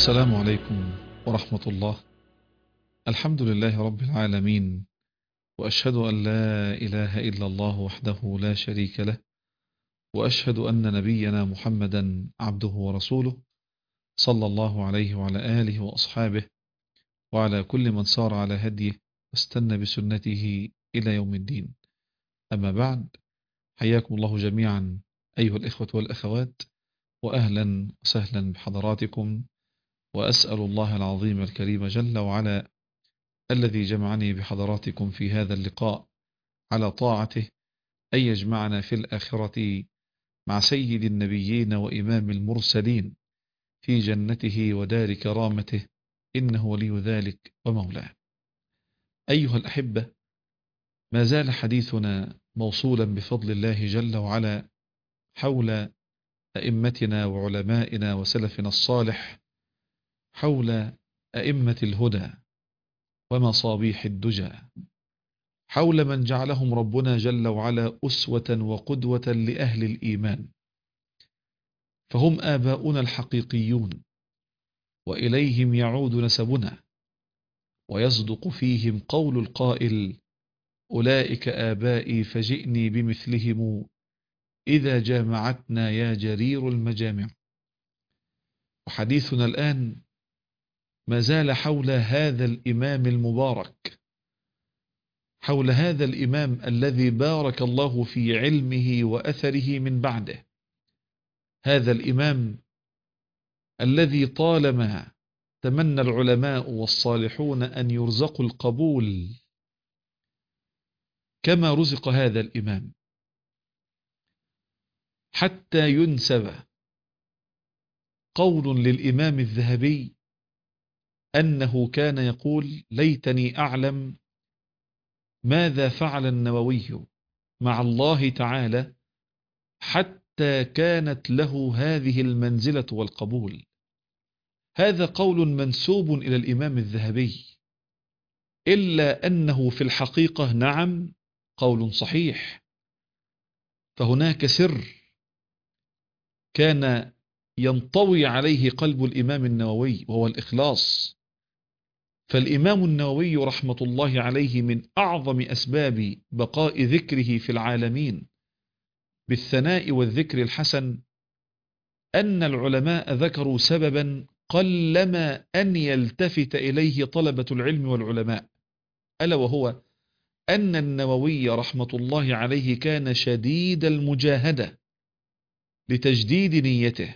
السلام عليكم ورحمة الله. الحمد لله رب العالمين، وأشهد أن لا إله إلا الله وحده لا شريك له، وأشهد أن نبينا محمدا عبده ورسوله، صلى الله عليه وعلى آله وأصحابه وعلى كل من سار على هديه واستنى بسنته إلى يوم الدين. أما بعد، حياكم الله جميعا أيها الإخوة والأخوات، وأهلا وسهلا بحضراتكم، وأسأل الله العظيم الكريم جل وعلا الذي جمعني بحضراتكم في هذا اللقاء على طاعته أن يجمعنا في الآخرة مع سيد النبيين وإمام المرسلين في جنته ودار كرامته، إنه ولي ذلك ومولاه. أيها الأحبة، ما زال حديثنا موصولا بفضل الله جل وعلا حول أئمتنا وعلمائنا وسلفنا الصالح، حول أئمة الهدى ومصابيح الدجى، حول من جعلهم ربنا جل وعلا أسوة وقدوة لأهل الإيمان، فهم آباؤنا الحقيقيون، وإليهم يعود نسبنا، ويصدق فيهم قول القائل: أولئك آبائي فجئني بمثلهم إذا جامعتنا يا جرير المجامع. وحديثنا الآن ما زال حول هذا الإمام المبارك، حول هذا الإمام الذي بارك الله في علمه وأثره من بعده، هذا الإمام الذي طالما تمنى العلماء والصالحون أن يرزقوا القبول كما رزق هذا الإمام، حتى ينسب قول للإمام الذهبي أنه كان يقول: ليتني أعلم ماذا فعل النووي مع الله تعالى حتى كانت له هذه المنزلة والقبول. هذا قول منسوب إلى الإمام الذهبي، إلا أنه في الحقيقة نعم قول صحيح، فهناك سر كان ينطوي عليه قلب الإمام النووي، وهو الإخلاص. فالإمام النووي رحمة الله عليه من أعظم أسباب بقاء ذكره في العالمين بالثناء والذكر الحسن أن العلماء ذكروا سببا قلما أن يلتفت إليه طلبة العلم والعلماء، ألا وهو أن النووي رحمة الله عليه كان شديد المجاهدة لتجديد نيته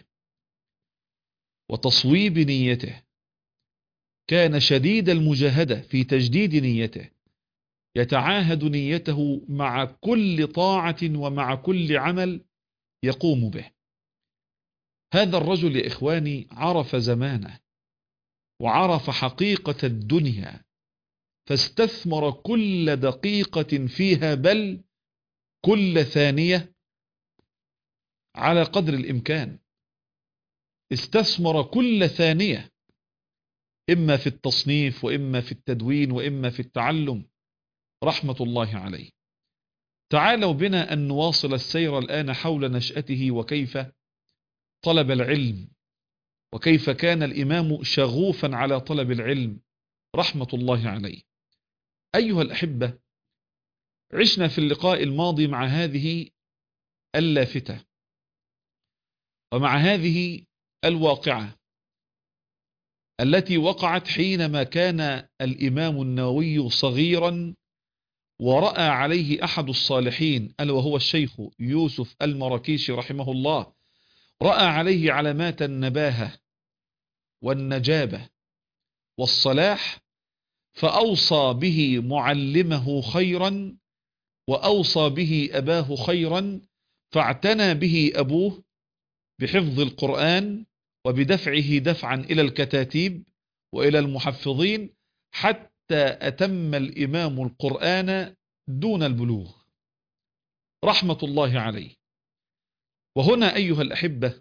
وتصويب نيته، كان شديد المجاهدة في تجديد نيته، يتعاهد نيته مع كل طاعة ومع كل عمل يقوم به. هذا الرجل يا إخواني عرف زمانه وعرف حقيقة الدنيا، فاستثمر كل دقيقة فيها، بل كل ثانية على قدر الإمكان. استثمر كل ثانية، إما في التصنيف وإما في التدوين وإما في التعلم، رحمة الله عليه. تعالوا بنا أن نواصل السير الآن حول نشأته، وكيف طلب العلم، وكيف كان الإمام شغوفا على طلب العلم رحمة الله عليه. أيها الأحبة، عشنا في اللقاء الماضي مع هذه اللافتة ومع هذه الواقعة التي وقعت حينما كان الإمام النووي صغيرا، ورأى عليه أحد الصالحين ألا وهو الشيخ يوسف المراكشي رحمه الله، رأى عليه علامات النباهة والنجابة والصلاح، فأوصى به معلمه خيرا وأوصى به أباه خيرا، فاعتنى به أبوه بحفظ القرآن وبدفعه دفعا إلى الكتاتيب وإلى المحفظين، حتى أتم الإمام القرآن دون البلوغ رحمة الله عليه. وهنا أيها الأحبة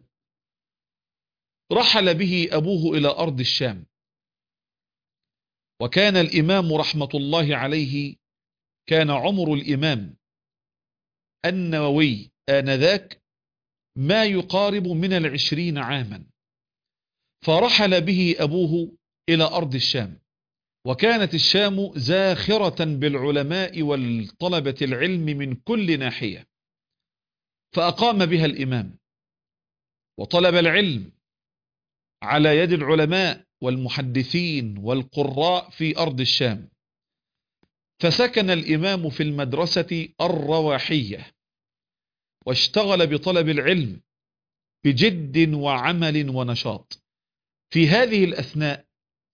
رحل به أبوه إلى أرض الشام، وكان الإمام رحمة الله عليه كان عمر الإمام النووي آنذاك ما يقارب من 20 عاما، فرحل به أبوه إلى أرض الشام، وكانت الشام زاخرة بالعلماء والطلبة العلم من كل ناحية، فأقام بها الإمام وطلب العلم على يد العلماء والمحدثين والقراء في أرض الشام. فسكن الإمام في المدرسة الرواحية، واشتغل بطلب العلم بجد وعمل ونشاط. في هذه الأثناء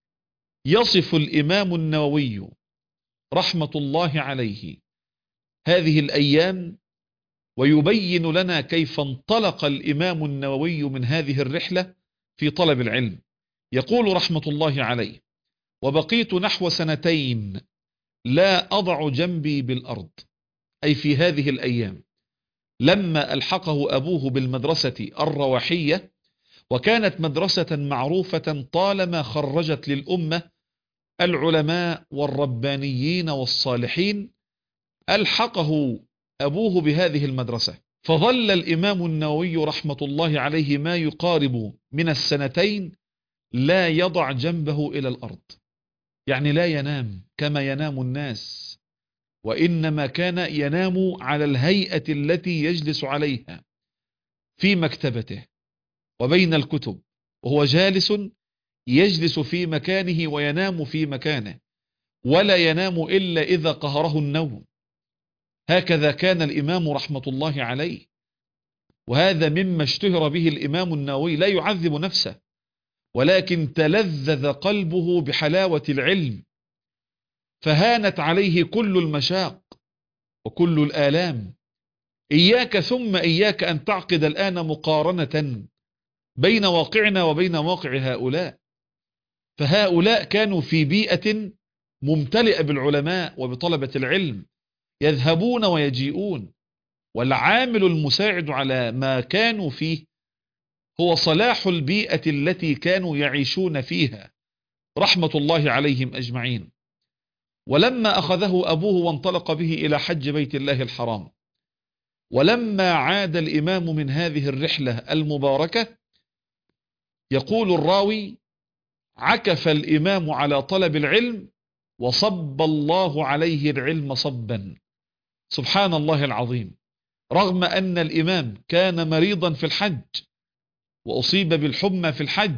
يصف الإمام النووي رحمة الله عليه هذه الأيام، ويبين لنا كيف انطلق الإمام النووي من هذه الرحلة في طلب العلم. يقول رحمة الله عليه: وبقيت نحو 2 لا أضع جنبي بالأرض، أي في هذه الأيام لما ألحقه أبوه بالمدرسة الرواحية، وكانت مدرسة معروفة طالما خرجت للأمة العلماء والربانيين والصالحين. ألحقه أبوه بهذه المدرسة، فظل الإمام النووي رحمة الله عليه ما يقارب من 2 لا يضع جنبه إلى الأرض، يعني لا ينام كما ينام الناس، وإنما كان ينام على الهيئة التي يجلس عليها في مكتبته وبين الكتب، وهو جالس يجلس في مكانه وينام في مكانه، ولا ينام إلا إذا قهره النوم. هكذا كان الإمام رحمة الله عليه، وهذا مما اشتهر به الإمام النووي، لا يعذب نفسه، ولكن تلذذ قلبه بحلاوة العلم، فهانت عليه كل المشاق وكل الآلام. إياك ثم إياك أن تعقد الآن مقارنة بين واقعنا وبين واقع هؤلاء، فهؤلاء كانوا في بيئة ممتلئة بالعلماء وبطلبة العلم، يذهبون ويجيئون، والعامل المساعد على ما كانوا فيه هو صلاح البيئة التي كانوا يعيشون فيها رحمة الله عليهم أجمعين. ولما أخذه أبوه وانطلق به إلى حج بيت الله الحرام، ولما عاد الإمام من هذه الرحلة المباركة، يقول الراوي: عكف الإمام على طلب العلم وصب الله عليه العلم صبا. سبحان الله العظيم، رغم أن الإمام كان مريضا في الحج وأصيب بالحمى في الحج،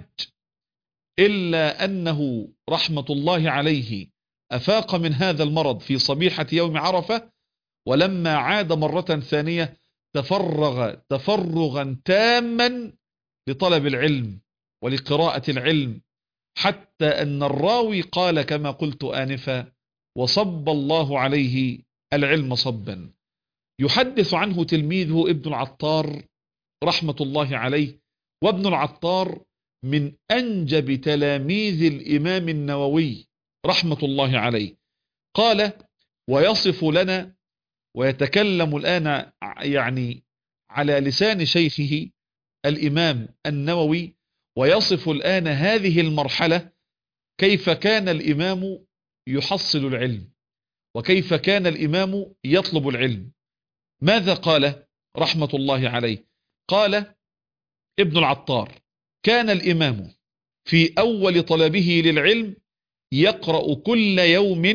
إلا أنه رحمة الله عليه أفاق من هذا المرض في صبيحة يوم عرفة، ولما عاد مرة ثانية تفرغ تفرغا تاما لطلب العلم ولقراءة العلم، حتى أن الراوي قال كما قلت آنفا: وصب الله عليه العلم صبا. يحدث عنه تلميذه ابن العطار رحمة الله عليه، وابن العطار من أنجب تلاميذ الإمام النووي رحمة الله عليه. قال: ويصف لنا ويتكلم الآن يعني على لسان شيخه الإمام النووي، ويصف الآن هذه المرحلة، كيف كان الإمام يحصل العلم وكيف كان الإمام يطلب العلم. ماذا قال رحمة الله عليه؟ قال ابن العطار: كان الإمام في أول طلبه للعلم يقرأ كل يوم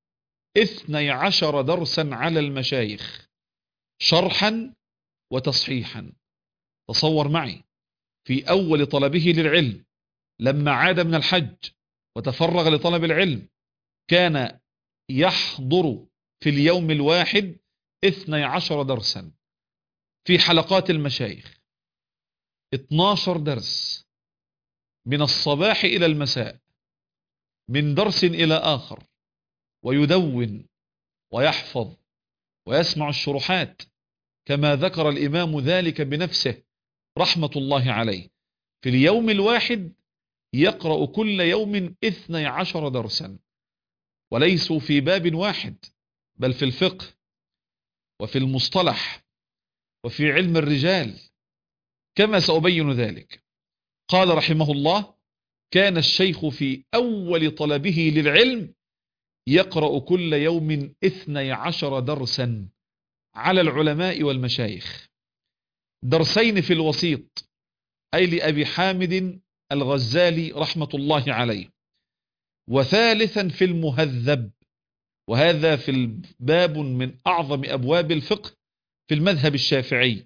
12 درسا على المشايخ شرحا وتصحيحا. تصور معي، في أول طلبه للعلم لما عاد من الحج وتفرغ لطلب العلم، كان يحضر في اليوم الواحد 12 درسا في حلقات المشايخ، 12 درس من الصباح إلى المساء، من درس إلى آخر، ويدون ويحفظ ويسمع الشروحات، كما ذكر الإمام ذلك بنفسه رحمة الله عليه. في اليوم الواحد يقرأ كل يوم 12 درسا، وليسوا في باب واحد، بل في الفقه وفي المصطلح وفي علم الرجال، كما سأبين ذلك. قال رحمه الله: كان الشيخ في أول طلبه للعلم يقرأ كل يوم 12 درسا على العلماء والمشايخ، درسين في الوسيط، أي لأبي حامد الغزالي رحمة الله عليه، وثالثا في المهذب، وهذا في باب من أعظم أبواب الفقه في المذهب الشافعي،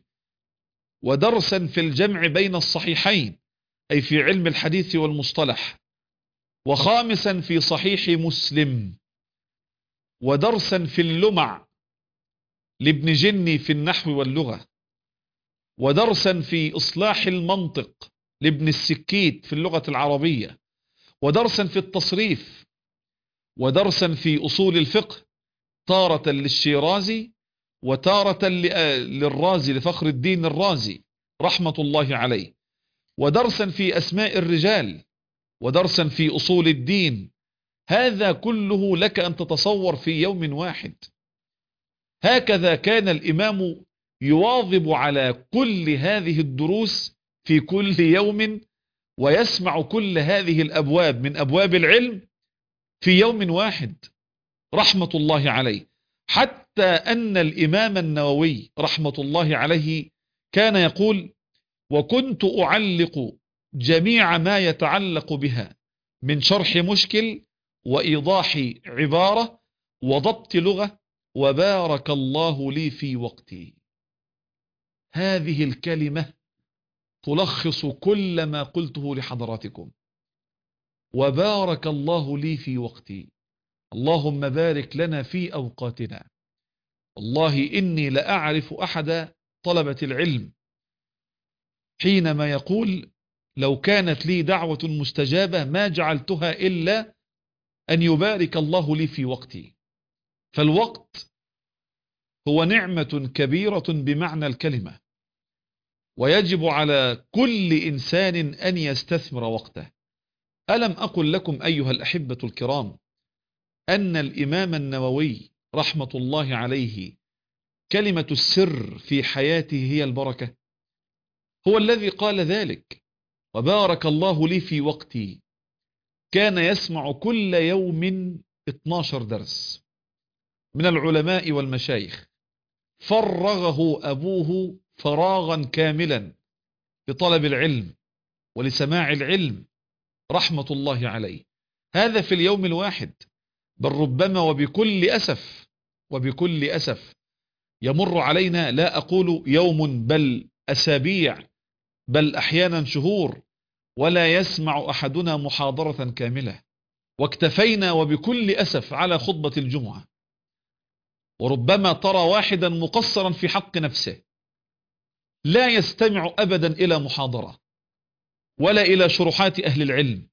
ودرسا في الجمع بين الصحيحين أي في علم الحديث والمصطلح، وخامسا في صحيح مسلم، ودرسا في اللمع لابن جني في النحو واللغة، ودرسا في إصلاح المنطق لابن السكيت في اللغة العربية، ودرسا في التصريف، ودرسا في أصول الفقه تارة للشيرازي وتارة للرازي لفخر الدين الرازي رحمة الله عليه، ودرسا في أسماء الرجال، ودرسا في أصول الدين. هذا كله لك أن تتصور في يوم واحد. هكذا كان الإمام يواظب على كل هذه الدروس في كل يوم، ويسمع كل هذه الأبواب من أبواب العلم في يوم واحد رحمة الله عليه. حتى أن الإمام النووي رحمة الله عليه كان يقول: وكنت أعلق جميع ما يتعلق بها من شرح مشكل وإيضاح عبارة وضبط لغة، وبارك الله لي في وقتي. هذه الكلمة تلخص كل ما قلته لحضراتكم. وبارك الله لي في وقتي، اللهم بارك لنا في أوقاتنا. والله إني لأعرف أحد طلبة العلم حينما يقول: لو كانت لي دعوة مستجابة ما جعلتها إلا أن يبارك الله لي في وقتي. فالوقت هو نعمة كبيرة بمعنى الكلمة، ويجب على كل إنسان أن يستثمر وقته. ألم أقل لكم أيها الأحبة الكرام أن الإمام النووي رحمة الله عليه كلمة السر في حياته هي البركة؟ هو الذي قال ذلك: وبارك الله لي في وقتي. كان يسمع كل يوم 12 درس من العلماء والمشايخ، فرغه أبوه فراغا كاملا لطلب العلم ولسماع العلم رحمة الله عليه. هذا في اليوم الواحد. بل ربما وبكل أسف يمر علينا، لا أقول يوم بل أسابيع بل أحيانا شهور، ولا يسمع أحدنا محاضرة كاملة، واكتفينا وبكل أسف على خطبة الجمعة. وربما ترى واحدا مقصرا في حق نفسه لا يستمع أبدا إلى محاضرة ولا إلى شروحات أهل العلم،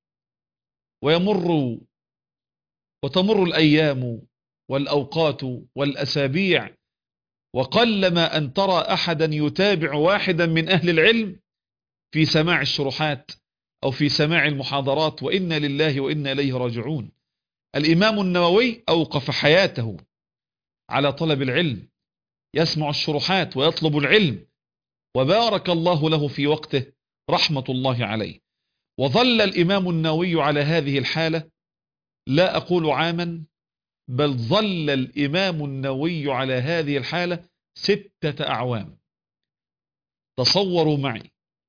وتمر الأيام والأوقات والأسابيع، وقلما أن ترى أحدا يتابع واحدا من أهل العلم في سماع الشروحات أو في سماع المحاضرات. وإنا لله وإنا إليه راجعون. الإمام النووي أوقف حياته على طلب العلم، يسمع الشروحات ويطلب العلم، وبارك الله له في وقته رحمة الله عليه. وظل الإمام النووي على هذه الحالة، لا أقول عاما، بل ظل الإمام النووي على هذه الحالة 6 أعوام. تصوروا معي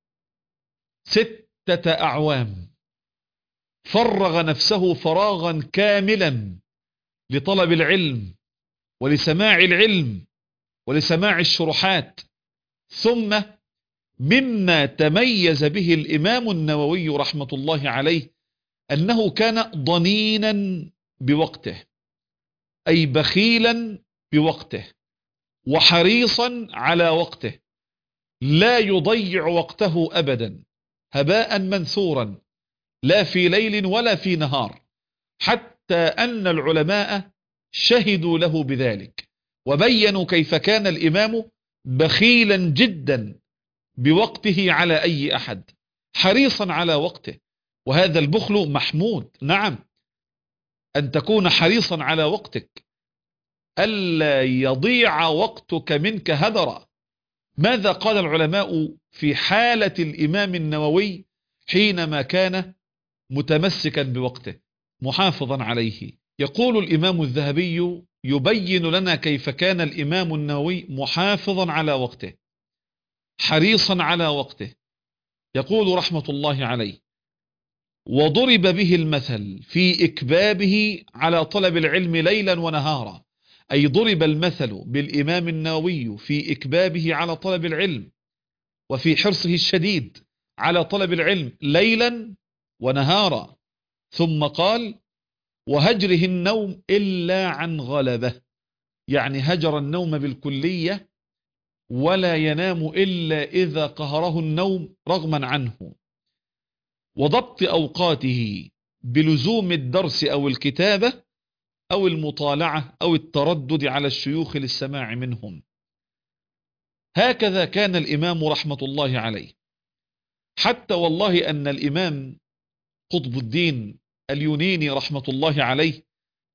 6 أعوام فرغ نفسه فراغا كاملا لطلب العلم ولسماع العلم ولسماع الشروحات. ثم مما تميز به الإمام النووي رحمة الله عليه أنه كان ضنينا بوقته، أي بخيلا بوقته، وحريصا على وقته، لا يضيع وقته أبدا هباء منثورا، لا في ليل ولا في نهار، حتى أن العلماء شهدوا له بذلك وبينوا كيف كان الإمام بخيلا جدا بوقته على أي أحد، حريصا على وقته. وهذا البخل محمود، نعم، أن تكون حريصا على وقتك، ألا يضيع وقتك منك هدرا. ماذا قال العلماء في حالة الإمام النووي حينما كان متمسكا بوقته محافظا عليه؟ يقول الإمام الذهبي يبين لنا كيف كان الإمام النووي محافظا على وقته، حريصا على وقته. يقول رحمة الله عليه: وضرب به المثل في إكبابه على طلب العلم ليلا ونهارا، أي ضرب المثل بالإمام النووي في إكبابه على طلب العلم وفي حرصه الشديد على طلب العلم ليلا ونهارا. ثم قال: وهجره النوم إلا عن غلبة، يعني هجر النوم بالكلية ولا ينام إلا إذا قهره النوم رغما عنه. وضبط أوقاته بلزوم الدرس أو الكتابة أو المطالعة أو التردد على الشيوخ للسماع منهم. هكذا كان الإمام رحمة الله عليه، حتى والله أن الإمام قطب الدين اليونيني رحمة الله عليه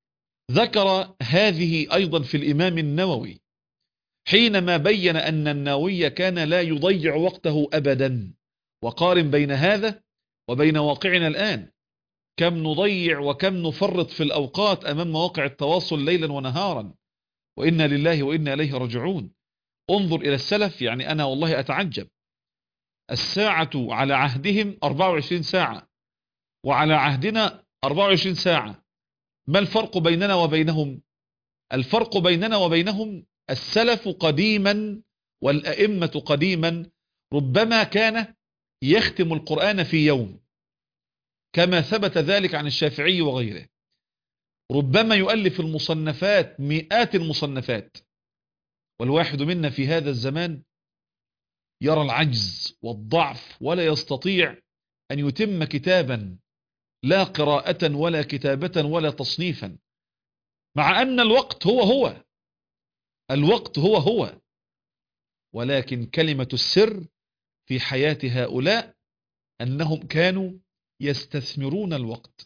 ذكر هذه أيضا في الإمام النووي، حينما بين أن النووي كان لا يضيع وقته أبدا. وقارن بين هذا وبين واقعنا الآن، كم نضيع وكم نفرط في الأوقات أمام مواقع التواصل ليلا ونهارا، وإنا لله وإنا إليه راجعون. انظر إلى السلف، يعني أنا والله أتعجب، الساعة على عهدهم 24 ساعة وعلى عهدنا 24 ساعة. ما الفرق بيننا وبينهم؟ الفرق بيننا وبينهم السلف قديما والأئمة قديما ربما كان يختم القرآن في يوم، كما ثبت ذلك عن الشافعي وغيره. ربما يؤلف المصنفات مئات المصنفات، والواحد منا في هذا الزمان يرى العجز والضعف ولا يستطيع أن يتم كتابا، لا قراءة ولا كتابة ولا تصنيفا، مع أن الوقت هو الوقت هو، ولكن كلمة السر في حياة هؤلاء أنهم كانوا يستثمرون الوقت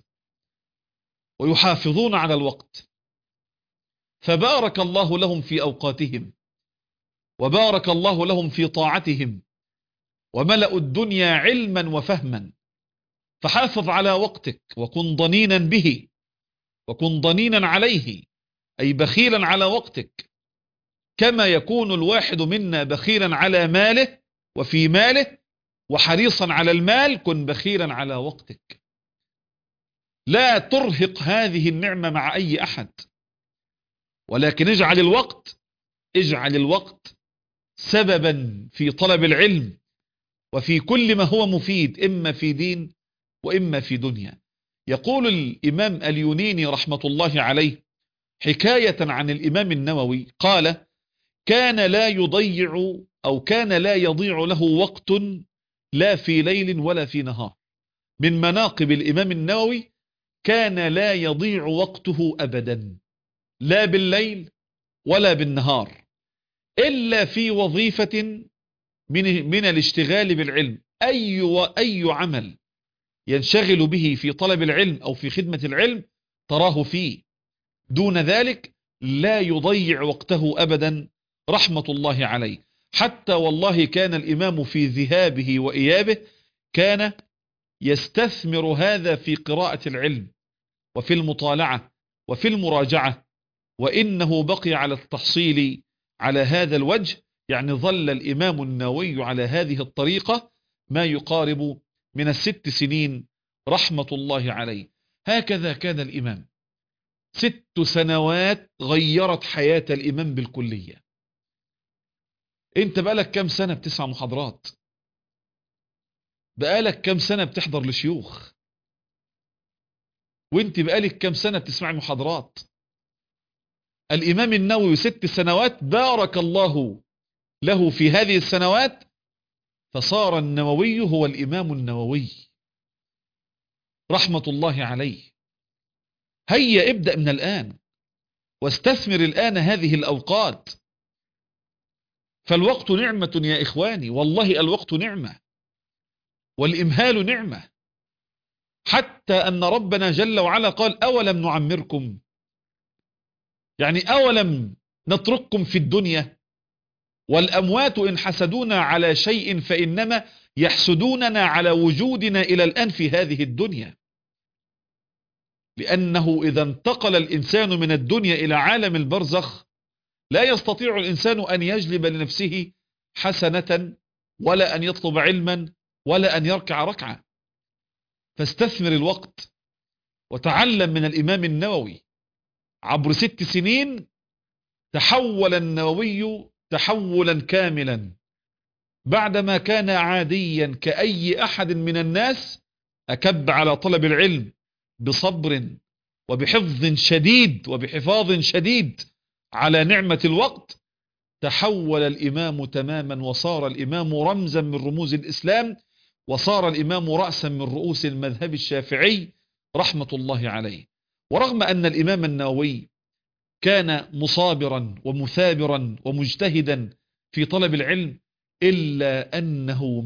ويحافظون على الوقت، فبارك الله لهم في أوقاتهم وبارك الله لهم في طاعتهم وملأوا الدنيا علما وفهما. فحافظ على وقتك وكن ضنينا به وكن ضنينا عليه، أي بخيلا على وقتك، كما يكون الواحد منا بخيلا على ماله وفي ماله وحريصا على المال. كن بخيلا على وقتك، لا ترهق هذه النعمة مع أي أحد، ولكن اجعل الوقت سببا في طلب العلم وفي كل ما هو مفيد، إما في دين وإما في دنيا. يقول الإمام اليونيني رحمة الله عليه حكاية عن الإمام النووي، قال: كان لا يضيع له وقت لا في ليل ولا في نهار. من مناقب الإمام النووي كان لا يضيع وقته أبدا، لا بالليل ولا بالنهار، إلا في وظيفة من الاشتغال بالعلم. أي عمل ينشغل به في طلب العلم أو في خدمة العلم تراه فيه، دون ذلك لا يضيع وقته أبدا رحمة الله عليه. حتى والله كان الإمام في ذهابه وإيابه كان يستثمر هذا في قراءة العلم وفي المطالعة وفي المراجعة، وإنه بقي على التحصيل على هذا الوجه. يعني ظل الإمام النووي على هذه الطريقة ما يقارب من 6 سنين رحمة الله عليه. هكذا كان الإمام، 6 سنوات غيرت حياة الإمام بالكلية. انت بقالك كم سنة بتسمع محاضرات؟ بقالك كم سنة بتحضر لشيوخ؟ وانت بقالك كم سنة بتسمع محاضرات؟ الإمام النووي 6 سنوات بارك الله له في هذه السنوات، فصار النووي هو الإمام النووي رحمة الله عليه. هيا ابدأ من الآن واستثمر الآن هذه الأوقات، فالوقت نعمة يا إخواني، والله الوقت نعمة والإمهال نعمة، حتى أن ربنا جل وعلا قال: أولم نعمركم، يعني أولم نترككم في الدنيا؟ والأموات إن حسدونا على شيء فإنما يحسدوننا على وجودنا إلى الآن في هذه الدنيا، لأنه إذا انتقل الإنسان من الدنيا إلى عالم البرزخ لا يستطيع الإنسان أن يجلب لنفسه حسنة ولا أن يطلب علما ولا أن يركع ركعة. فاستثمر الوقت وتعلم من الإمام النووي. عبر 6 سنين تحول النووي تحولا كاملا، بعدما كان عاديا كأي أحد من الناس، أكب على طلب العلم بصبر وبحفظ شديد وبحفاظ شديد على نعمة الوقت. تحول الإمام تماما، وصار الإمام رمزا من رموز الإسلام، وصار الإمام رأسا من رؤوس المذهب الشافعي رحمة الله عليه. ورغم أن الإمام النووي كان مصابرا ومثابرا ومجتهدا في طلب العلم، إلا أنه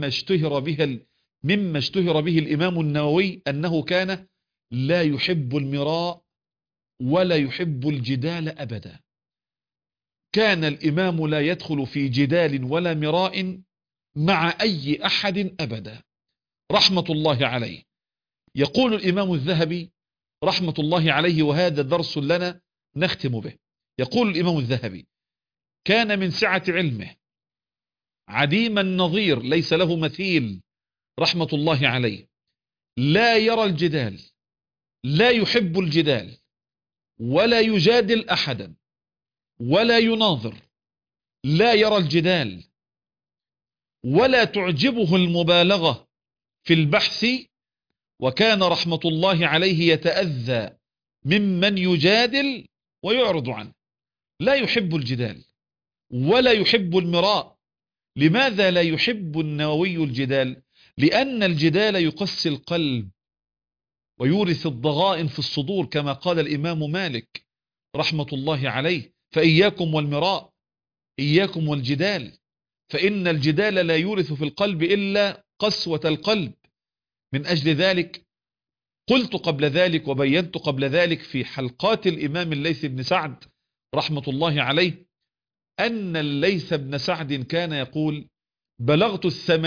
مما اشتهر به الإمام النووي أنه كان لا يحب المراء ولا يحب الجدال أبدا. كان الإمام لا يدخل في جدال ولا مراء مع أي أحد أبدا رحمة الله عليه. يقول الإمام الذهبي رحمة الله عليه، وهذا درس لنا نختم به. يقول الإمام الذهبي: كان من سعة علمه عديم النظير ليس له مثيل رحمة الله عليه، لا يرى الجدال، لا يحب الجدال، ولا يجادل أحدا، ولا يناظر، لا يرى الجدال، ولا تعجبه المبالغة في البحث، وكان رحمة الله عليه يتأذى ممن يجادل ويعرض عنه. لا يحب الجدال ولا يحب المراء. لماذا لا يحب النووي الجدال؟ لأن الجدال يقسي القلب ويورث الضغائن في الصدور، كما قال الإمام مالك رحمة الله عليه: فإياكم والمراء، إياكم والجدال، فإن الجدال لا يورث في القلب إلا قسوة القلب. من أجل ذلك قلت قبل ذلك وبينت قبل ذلك في حلقات الإمام الليث بن سعد رحمة الله عليه أن الليث بن سعد كان يقول: بلغت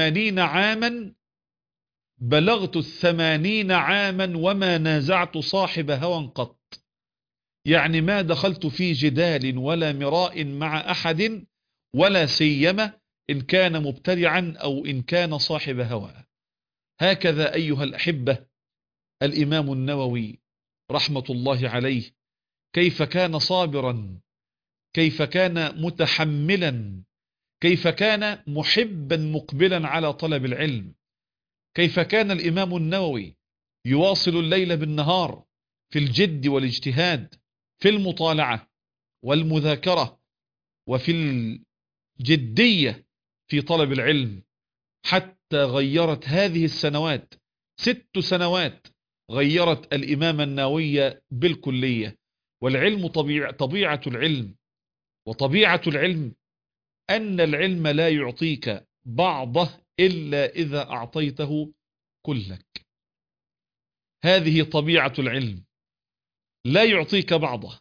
80 عاما وما نازعت صاحب هوى قط. يعني ما دخلت في جدال ولا مراء مع أحد، ولا سيما إن كان مبتدعا أو إن كان صاحب هوى. هكذا أيها الأحبة الإمام النووي رحمة الله عليه، كيف كان صابرا، كيف كان متحملا، كيف كان محبا مقبلا على طلب العلم، كيف كان الإمام النووي يواصل الليل بالنهار في الجد والاجتهاد، في المطالعة والمذاكرة وفي الجدية في طلب العلم، حتى غيرت هذه السنوات 6 سنوات غيرت الإمام النووي بالكلية. والعلم طبيعة العلم، وطبيعة العلم أن العلم لا يعطيك بعضه إلا إذا أعطيته كلك. هذه طبيعة العلم، لا يعطيك بعضه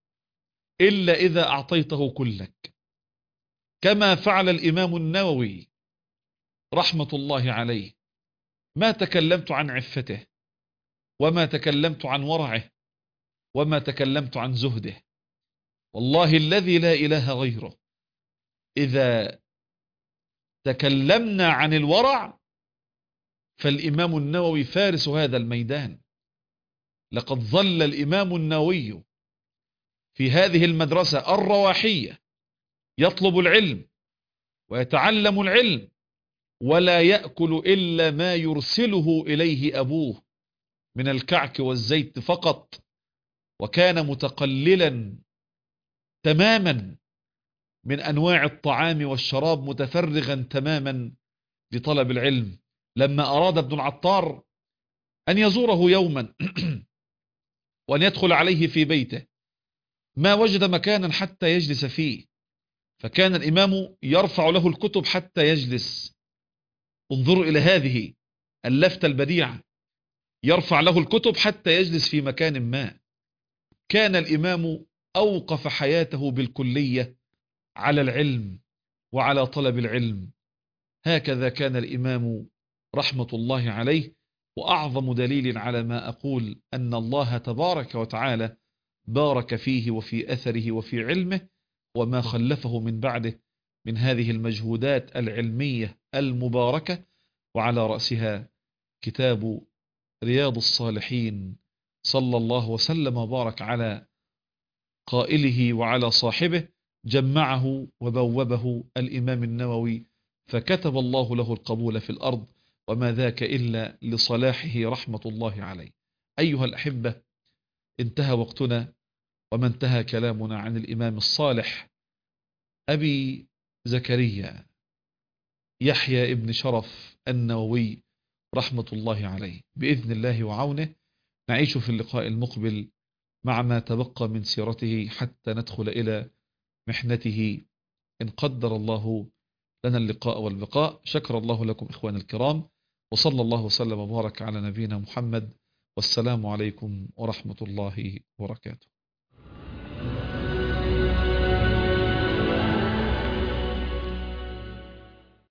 إلا إذا أعطيته كلك، كما فعل الإمام النووي رحمة الله عليه. ما تكلمت عن عفته، وما تكلمت عن ورعه، وما تكلمت عن زهده. والله الذي لا إله غيره، إذا تكلمنا عن الورع فالإمام النووي فارس هذا الميدان. لقد ظل الإمام النووي في هذه المدرسة الرواحية يطلب العلم ويتعلم العلم، ولا يأكل إلا ما يرسله إليه أبوه من الكعك والزيت فقط، وكان متقللا تماما من أنواع الطعام والشراب، متفرغا تماما لطلب العلم. لما أراد ابن العطار أن يزوره يوما وأن يدخل عليه في بيته، ما وجد مكانا حتى يجلس فيه، فكان الإمام يرفع له الكتب حتى يجلس. انظروا إلى هذه اللفتة البديعة، يرفع له الكتب حتى يجلس في مكان ما. كان الإمام أوقف حياته بالكلية على العلم وعلى طلب العلم. هكذا كان الإمام رحمة الله عليه. وأعظم دليل على ما أقول أن الله تبارك وتعالى بارك فيه وفي أثره وفي علمه وما خلفه من بعده من هذه المجهودات العلمية المباركة، وعلى رأسها كتاب رياض الصالحين. صلى الله وسلم وبارك على قائله وعلى صاحبه، جمعه وبوبه الإمام النووي، فكتب الله له القبول في الأرض، وما ذاك إلا لصلاحه رحمة الله عليه. أيها الأحبة، انتهى وقتنا، وما انتهى كلامنا عن الإمام الصالح أبي زكريا يحيى ابن شرف النووي رحمة الله عليه. بإذن الله وعونه نعيش في اللقاء المقبل مع ما تبقى من سيرته حتى ندخل إلى محنته إن قدر الله لنا اللقاء والبقاء. شكر الله لكم إخوان الكرام، وصلى الله وسلم وبارك على نبينا محمد، والسلام عليكم ورحمة الله وبركاته.